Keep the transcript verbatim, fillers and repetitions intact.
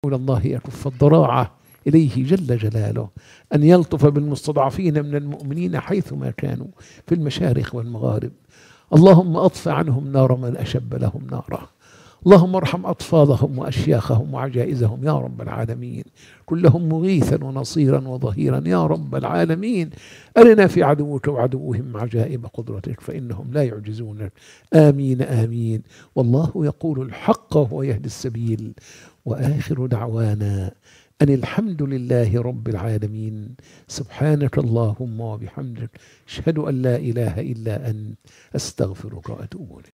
إلى الله يكف الضراعة إليه جل جلاله، أن يلطف بالمستضعفين من المؤمنين حيثما كانوا في المشارق والمغارب. اللهم أطف عنهم نار من أشب لهم نارا. اللهم ارحم أطفالهم وأشياخهم وعجائزهم يا رب العالمين، كلهم مغيثا ونصيرا وظهيرا يا رب العالمين. أرنا في عدوك وعدوهم عجائب قدرتك فإنهم لا يعجزونك. آمين آمين. والله يقول الحق وهو يهدي السبيل. وآخر دعوانا أن الحمد لله رب العالمين. سبحانك اللهم وبحمدك، أشهد أن لا إله إلا أنت، أستغفرك وأتوب إليك.